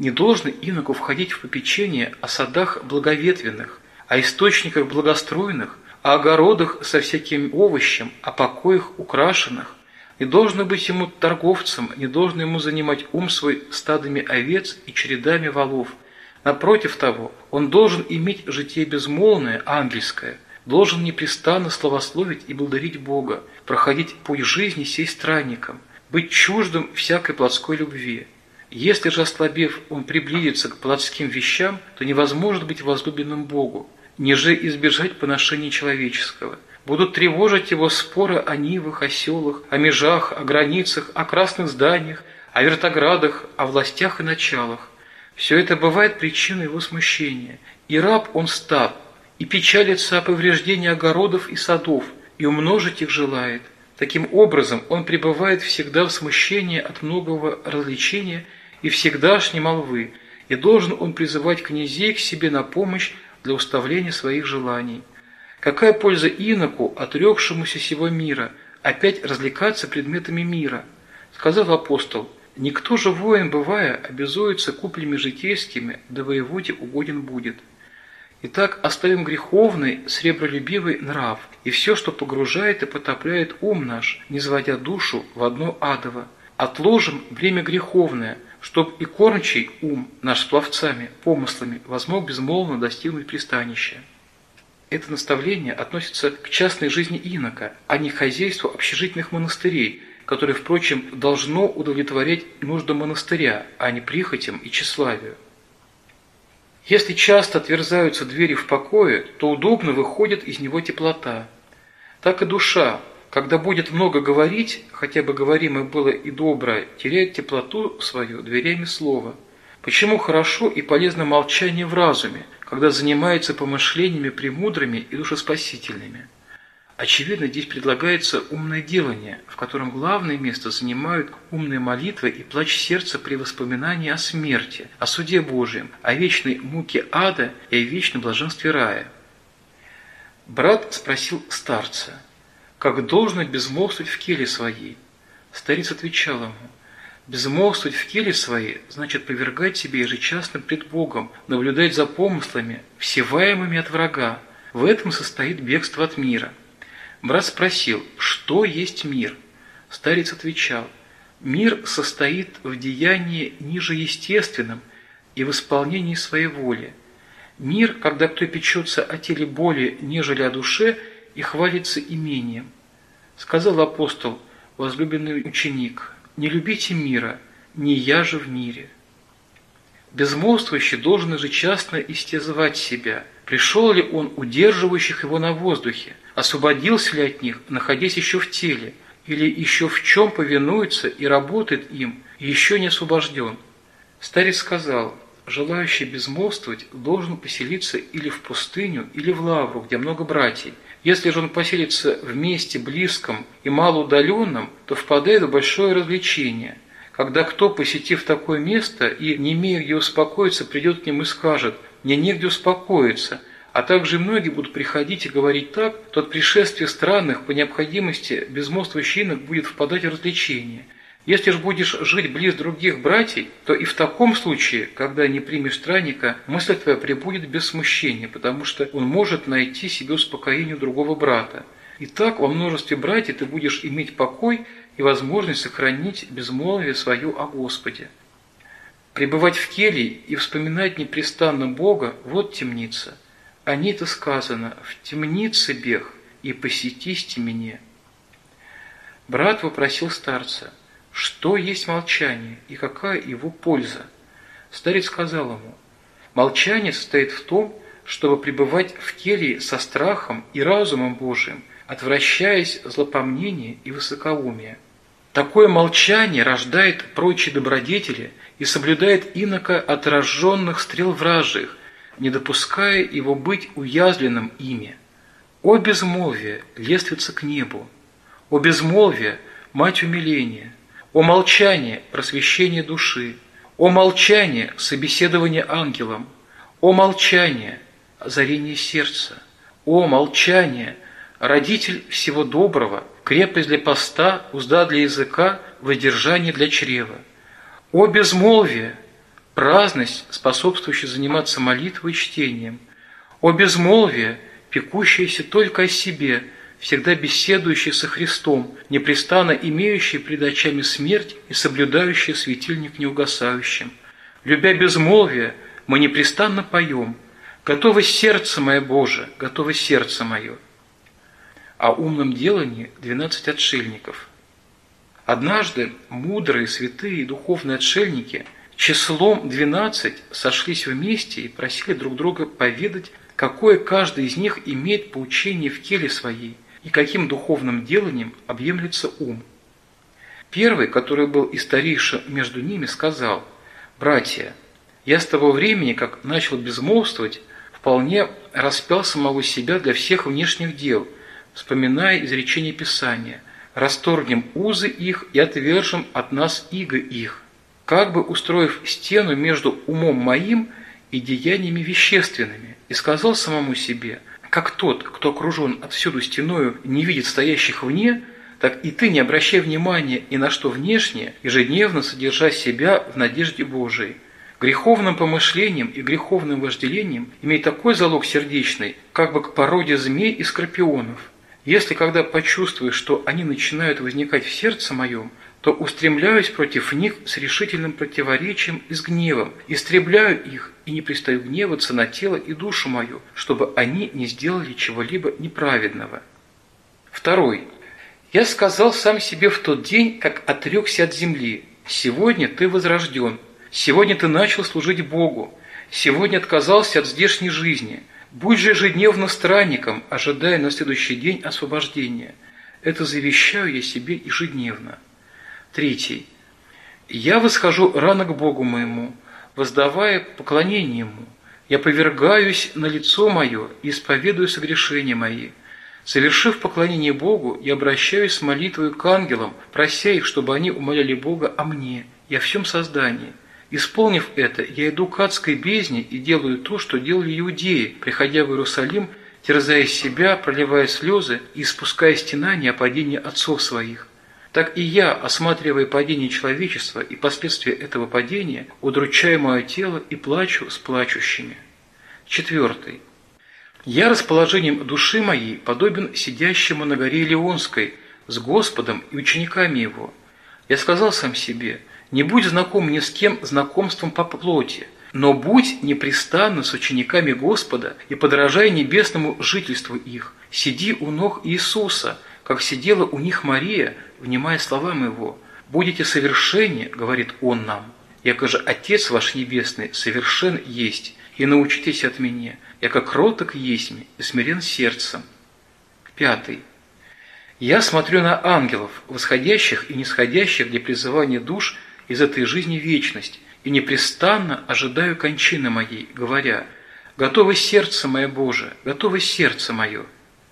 Не должно иноку входить в попечение о садах благоветвенных, о источниках благостроенных, о огородах со всяким овощем, о покоях украшенных. Не должно быть ему торговцем, не должно ему занимать ум свой стадами овец и чередами волов. Напротив того, он должен иметь житие безмолвное, ангельское, должен непрестанно славословить и благодарить Бога, проходить путь жизни сей странником, быть чуждым всякой плотской любви. Если же, ослабев, он приблизится к плотским вещам, то невозможно быть возлюбленным Богу, ниже избежать поношения человеческого. Будут тревожить его споры о нивах, о селах, о межах, о границах, о красных зданиях, о вертоградах, о властях и началах. Все это бывает причиной его смущения. И раб он стар, и печалится о повреждении огородов и садов, и умножить их желает. Таким образом, он пребывает всегда в смущении от многого развлечения и всегдашней молвы, и должен он призывать князей к себе на помощь для уставления своих желаний. Какая польза иноку, отрекшемуся сего мира, опять развлекаться предметами мира? Сказал апостол: «Никто же воин, бывая, обязуется куплями житейскими, да воеводе угоден будет». Итак, оставим греховный, сребролюбивый нрав, и все, что погружает и потопляет ум наш, низводя душу в одно адово. Отложим бремя греховное, чтоб и кормчий ум наш с пловцами, помыслами возмог безмолвно достигнуть пристанища. Это наставление относится к частной жизни инока, а не к хозяйству общежительных монастырей, которое, впрочем, должно удовлетворять нуждам монастыря, а не прихотям и тщеславию. Если часто отверзаются двери в покое, то удобно выходит из него теплота. Так и душа, когда будет много говорить, хотя бы говоримое было и доброе, теряет теплоту свою дверями слова. Почему хорошо и полезно молчание в разуме, когда занимается помышлениями премудрыми и душеспасительными? Очевидно, здесь предлагается умное делание, в котором главное место занимают умные молитвы и плач сердца при воспоминании о смерти, о суде Божьем, о вечной муке ада и о вечном блаженстве рая. Брат спросил старца: «Как должно безмолвствовать в келье своей?» Старец отвечал ему: «Безмолвствовать в келье своей значит повергать себя ежечасно пред Богом, наблюдать за помыслами, всеваемыми от врага. В этом состоит бегство от мира». Брат спросил: «Что есть мир?» Старец отвечал: «Мир состоит в деянии ниже естественном и в исполнении своей воли. Мир, когда кто печется о теле более, нежели о душе, и хвалится имением». Сказал апостол: «Возлюбленный ученик, не любите мира, не я же в мире». Безмолвствующий должен ежечасно истязывать себя. Пришел ли он удерживающих его на воздухе? Освободился ли от них, находясь еще в теле? Или еще в чем повинуется и работает им, и еще не освобожден? Старец сказал: желающий безмолвствовать должен поселиться или в пустыню, или в лавру, где много братьев. Если же он поселится в месте близком и малоудаленном, то впадает в большое развлечение. Когда кто, посетив такое место и не имея где успокоиться, придет к ним и скажет: «Мне негде успокоиться», а также многие будут приходить и говорить так, то от пришествия странных по необходимости безмолвствующий инок будет впадать в развлечение. Если же будешь жить близ других братьев, то и в таком случае, когда не примешь странника, мысль твоя пребудет без смущения, потому что он может найти себе успокоение у другого брата. И так во множестве братьев ты будешь иметь покой и возможность сохранить безмолвие свое о Господе. Пребывать в келье и вспоминать непрестанно Бога – вот темница. О ней-то сказано: «В темнице бег, и посетисте меня». Брат вопросил старца: что есть молчание и какая его польза? Старец сказал ему: молчание состоит в том, чтобы пребывать в келье со страхом и разумом Божиим, отвращаясь злопомнения и высокоумия. Такое молчание рождает прочие добродетели и соблюдает инока от разженных стрел вражьих, не допуская его быть уязвленным ими. О безмолвие, лествица к небу! О безмолвие, мать умиления! О молчание, просвещение души! О молчание, собеседование ангелом! О молчание, озарение сердца! О молчание, родитель всего доброго, крепость для поста, узда для языка, воздержание для чрева! О безмолвие, праздность, способствующая заниматься молитвой и чтением, о безмолвие, пекущееся только о себе, всегда беседующее со Христом, непрестанно имеющее пред очами смерть и соблюдающее светильник неугасающим. Любя безмолвие, мы непрестанно поем: «Готово сердце мое, Боже, готово сердце мое». О умном делании 12 отшельников. Однажды мудрые, святые и духовные отшельники числом 12 сошлись вместе и просили друг друга поведать, какое каждый из них имеет поучение в келе своей и каким духовным деланием объемлется ум. Первый, который был и старейший между ними, сказал: «Братья, я с того времени, как начал безмолвствовать, вполне распял самого себя для всех внешних дел, вспоминая изречения Писания: расторгнем узы их и отвержем от нас иго их, как бы устроив стену между умом моим и деяниями вещественными, и сказал самому себе: как тот, кто окружен отсюду стеною, не видит стоящих вне, так и ты не обращай внимания ни на что внешнее, ежедневно содержа себя в надежде Божией. Греховным помышлением и греховным вожделением имей такой залог сердечный, как бы к породе змей и скорпионов. Если когда почувствуешь, что они начинают возникать в сердце моем, то устремляюсь против них с решительным противоречием и с гневом, истребляю их и не пристаю гневаться на тело и душу мою, чтобы они не сделали чего-либо неправедного». Второй. «Я сказал сам себе в тот день, как отрекся от земли: сегодня ты возрожден, сегодня ты начал служить Богу, сегодня отказался от здешней жизни. Будь же ежедневно странником, ожидая на следующий день освобождения. Это завещаю я себе ежедневно». Третий. «Я восхожу рано к Богу моему, воздавая поклонение Ему. Я повергаюсь на лицо мое и исповедую согрешения мои. Совершив поклонение Богу, я обращаюсь с молитвой к ангелам, прося их, чтобы они умоляли Бога о мне и о всем создании. Исполнив это, я иду к адской бездне и делаю то, что делали иудеи, приходя в Иерусалим, терзая себя, проливая слезы и испуская стенания о падении отцов своих. Так и я, осматривая падение человечества и последствия этого падения, удручаю мое тело и плачу с плачущими». Четвертый. «Я расположением души моей подобен сидящему на горе Илионской с Господом и учениками Его. Я сказал сам себе: не будь знаком ни с кем знакомством по плоти, но будь непрестанно с учениками Господа и подражай небесному жительству их. Сиди у ног Иисуса, как сидела у них Мария, внимая словам Его. Будете совершенны, говорит Он нам, яко же Отец ваш Небесный совершен есть, и научитесь от Меня, яко кроток есть и смирен сердцем». Пятый. «Я смотрю на ангелов, восходящих и нисходящих для призывания душ из этой жизни в вечность, и непрестанно ожидаю кончины моей, говоря: готово сердце мое, Боже, готово сердце мое».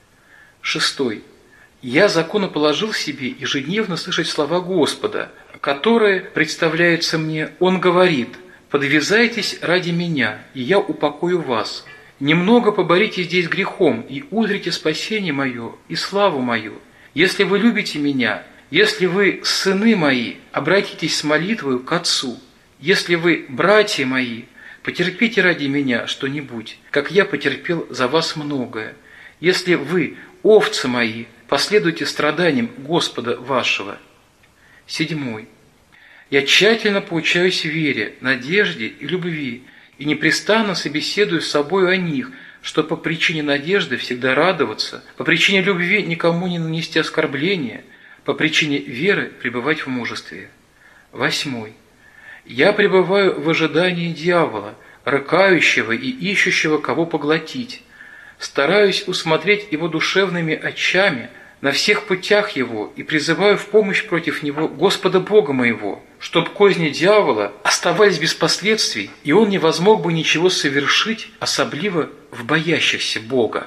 Шестой. «Я законоположил себе ежедневно слышать слова Господа, которые представляются мне. Он говорит: подвязайтесь ради Меня, и Я упокою вас. Немного поборите здесь грехом, и узрите спасение мое и славу мою. Если вы любите Меня, если вы сыны мои, обратитесь с молитвою к Отцу. Если вы братья мои, потерпите ради Меня что-нибудь, как Я потерпел за вас многое. Если вы овцы мои, последуйте страданиям Господа вашего». Седьмой. «Я тщательно поучаюсь вере, надежде и любви, и непрестанно собеседую с собою о них, что по причине надежды всегда радоваться, по причине любви никому не нанести оскорбления, по причине веры пребывать в мужестве». Восьмой. «Я пребываю в ожидании дьявола, рыкающего и ищущего кого поглотить. Стараюсь усмотреть его душевными очами на всех путях его и призываю в помощь против него Господа Бога моего, чтоб козни дьявола оставались без последствий, и он не возмог бы ничего совершить, особливо в боящихся Бога».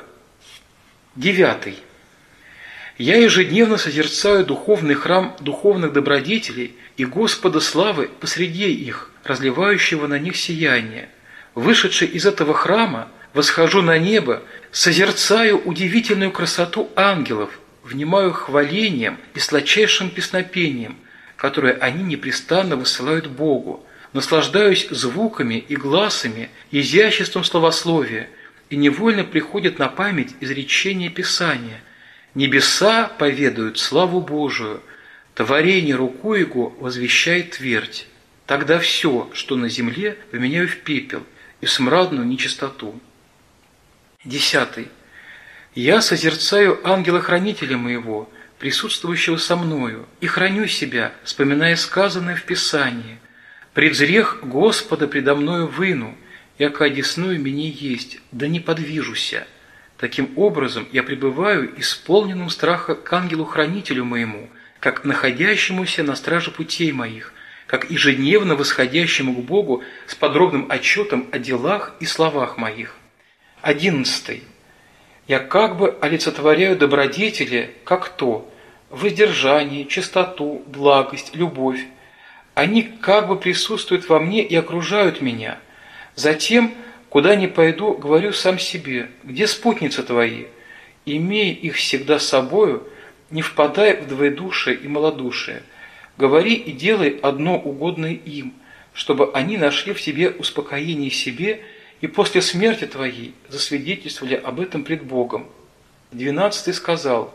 Девятый. «Я ежедневно созерцаю духовный храм духовных добродетелей и Господа славы посреди их, разливающего на них сияние. Вышедший из этого храма, восхожу на небо, созерцаю удивительную красоту ангелов, внимаю хвалением и сладчайшим песнопением, которое они непрестанно высылают Богу, наслаждаюсь звуками и гласами, изяществом словословия, и невольно приходит на память изречение Писания: «Небеса поведают славу Божию, творение руку Его возвещает твердь. Тогда все, что на земле, вменяю в пепел и в смрадную нечистоту». 10. Я созерцаю ангела-хранителя моего, присутствующего со мною, и храню себя, вспоминая сказанное в Писании: «Предзрех Господа предо мною выну, яко одесную мне есть, да не подвижуся». Таким образом я пребываю исполненным страха к ангелу-хранителю моему, как находящемуся на страже путей моих, как ежедневно восходящему к Богу с подробным отчетом о делах и словах моих. 11. Я как бы олицетворяю добродетели, как то: воздержание, чистоту, благость, любовь. Они как бы присутствуют во мне и окружают меня. Затем, куда ни пойду, говорю сам себе: где спутницы твои? Имея их всегда с собою, не впадай в двоедушие и малодушие. Говори и делай одно угодное им, чтобы они нашли в тебе успокоение себе и после смерти твоей засвидетельствовали об этом пред Богом. 12 сказал: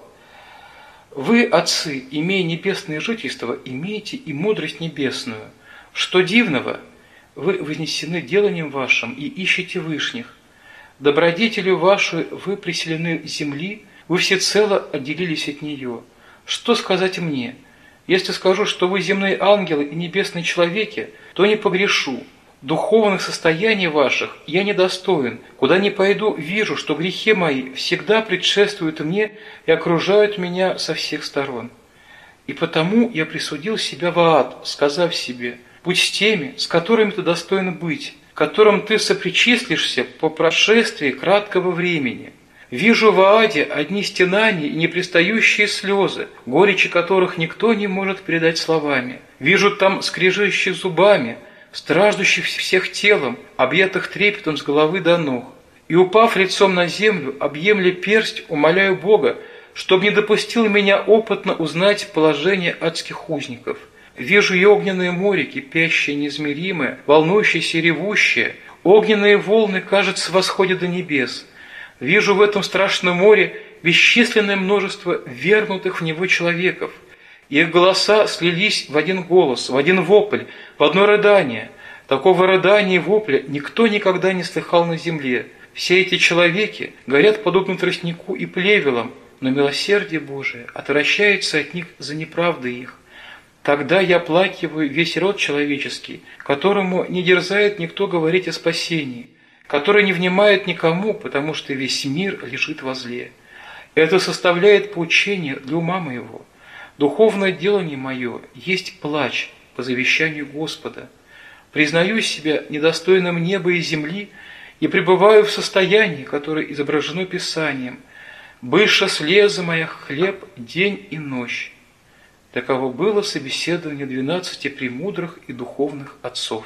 «Вы, отцы, имея небесное жительство, имеете и мудрость небесную. Что дивного? Вы вознесены деланием вашим и ищете вышних. Добродетелью вашей вы преселены земли, вы всецело отделились от нее. Что сказать мне? Если скажу, что вы земные ангелы и небесные человеки, то не погрешу. Духовных состояний ваших я недостоин. Куда ни пойду, вижу, что грехи мои всегда предшествуют мне и окружают меня со всех сторон. И потому я присудил себя в ад, сказав себе: будь с теми, с которыми ты достоин быть, которым ты сопричислишься по прошествии краткого времени. Вижу в аде одни стенания и непрестающие слезы, горечи которых никто не может передать словами. Вижу там скрежещих зубами, страждущих всех телом, объятых трепетом с головы до ног. И, упав лицом на землю, объемля персть, умоляю Бога, чтоб не допустил меня опытно узнать положение адских узников. Вижу и огненное море, кипящее, неизмеримое, волнующееся и ревущее. Огненные волны, кажется, восходят до небес. Вижу в этом страшном море бесчисленное множество вергнутых в него человеков. Их голоса слились в один голос, в один вопль, в одно рыдание. Такого рыдания и вопля никто никогда не слыхал на земле. Все эти человеки горят подобно тростнику и плевелам, но милосердие Божие отвращается от них за неправды их. Тогда я оплакиваю весь род человеческий, которому не дерзает никто говорить о спасении, который не внимает никому, потому что весь мир лежит во зле. Это составляет поучение для ума моего. Духовное делание мое есть плач по завещанию Господа. Признаю себя недостойным неба и земли и пребываю в состоянии, которое изображено Писанием: «Быша слеза моя хлеб день и ночь». Таково было собеседование 12 премудрых и духовных отцов.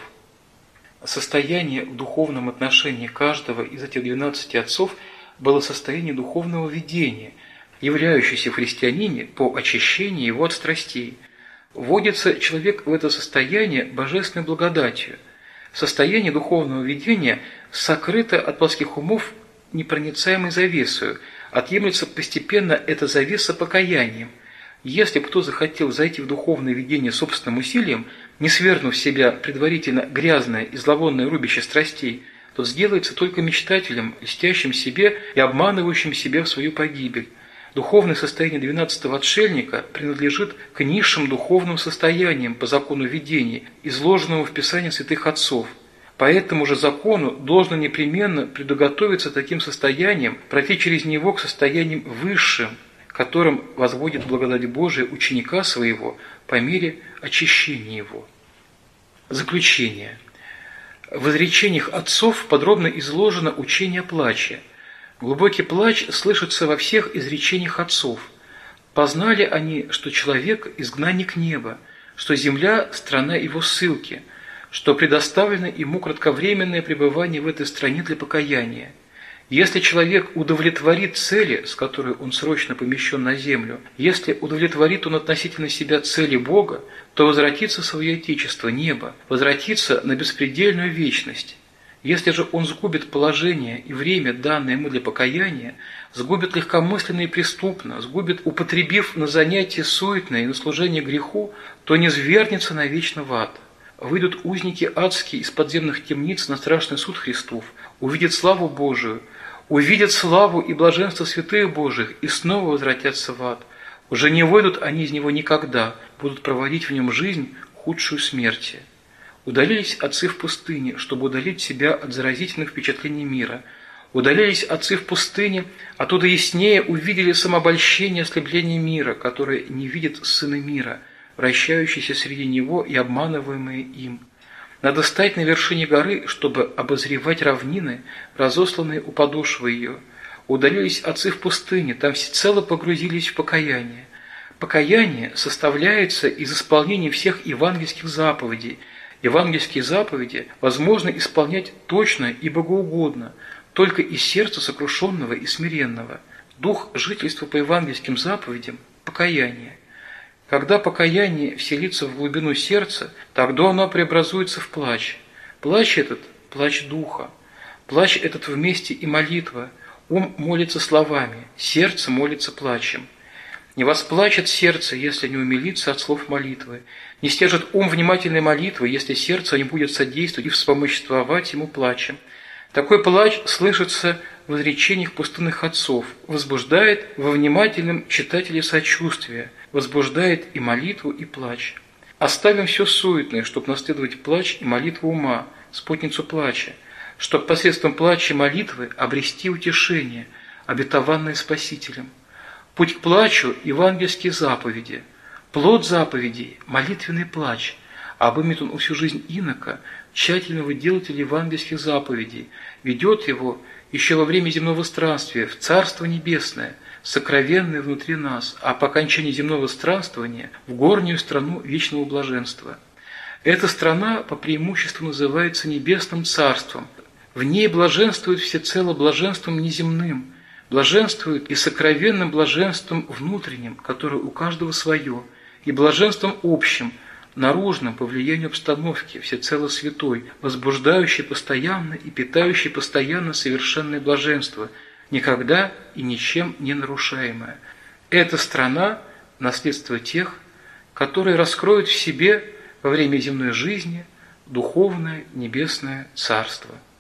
Состояние в духовном отношении каждого из этих 12 отцов было состояние духовного видения, являющийся в христианине по очищению его от страстей. Вводится человек в это состояние божественной благодатью. Состояние духовного видения сокрыто от плотских умов непроницаемой завесою, отъемлется постепенно эта завеса покаянием. Если бы кто захотел зайти в духовное видение собственным усилием, не свергнув в себя предварительно грязное и зловонное рубище страстей, тот сделается только мечтателем, льстящим себе и обманывающим себя в свою погибель. Духовное состояние 12-го отшельника принадлежит к низшим духовным состояниям по закону видения, изложенному в Писании святых отцов. По этому же закону должно непременно предуготовиться таким состоянием, пройти через него к состояниям высшим, которым возводит благодать Божия ученика своего по мере очищения его. Заключение. В изречениях отцов подробно изложено учение о плаче. Глубокий плач слышится во всех изречениях отцов. Познали они, что человек – изгнанник неба, что земля – страна его ссылки, что предоставлено ему кратковременное пребывание в этой стране для покаяния. Если человек удовлетворит цели, с которой он срочно помещен на землю, если удовлетворит он относительно себя цели Бога, то возвратится в свое Отечество, небо, возвратится на беспредельную вечность. Если же он сгубит положение и время, данное ему для покаяния, сгубит легкомысленно и преступно, сгубит, употребив на занятие суетное и на служение греху, то низвергнется навечно в ад. Выйдут узники адские из подземных темниц на страшный суд Христов, увидят славу Божию, увидят славу и блаженство святых Божьих и снова возвратятся в ад. Уже не выйдут они из него никогда, будут проводить в нем жизнь худшую смерти. Удалились отцы в пустыне, чтобы удалить себя от заразительных впечатлений мира. Удалились отцы в пустыне, оттуда яснее увидели самообольщение, ослепление мира, которое не видит сына мира, вращающийся среди него и обманываемые им. Надо стать на вершине горы, чтобы обозревать равнины, разосланные у подошвы ее. Удалились отцы в пустыне, там всецело погрузились в покаяние. Покаяние составляется из исполнения всех евангельских заповедей. Евангельские заповеди возможно исполнять точно и богоугодно, только из сердца сокрушенного и смиренного. Дух жительства по евангельским заповедям – покаяние. Когда покаяние вселится в глубину сердца, тогда оно преобразуется в плач. Плач этот – плач духа. Плач этот вместе и молитва. Ум молится словами, сердце молится плачем. Не восплачет сердце, если не умилится от слов молитвы. Не стяжет ум внимательной молитвы, если сердце не будет содействовать и вспомоществовать ему плачем. Такой плач слышится в изречениях пустынных отцов, возбуждает во внимательном читателе сочувствие, возбуждает и молитву, и плач. Оставим все суетное, чтобы наследовать плач и молитву ума, спутницу плача, чтобы посредством плача и молитвы обрести утешение, обетованное Спасителем. Путь к плачу – евангельские заповеди. Плод заповедей – молитвенный плач. Обымет он всю жизнь инока, тщательного делателя евангельских заповедей, ведет его еще во время земного странствия в Царство Небесное, сокровенное внутри нас, а по окончании земного странствования в горнюю страну вечного блаженства. Эта страна по преимуществу называется Небесным Царством. В ней блаженствует всецело блаженством неземным, блаженствует и сокровенным блаженством внутренним, которое у каждого свое, и блаженством общим, наружным по влиянию обстановки, всецело святой, возбуждающий постоянно и питающий постоянно совершенное блаженство, никогда и ничем не нарушаемое. Эта страна – наследство тех, которые раскроют в себе во время земной жизни духовное небесное царство.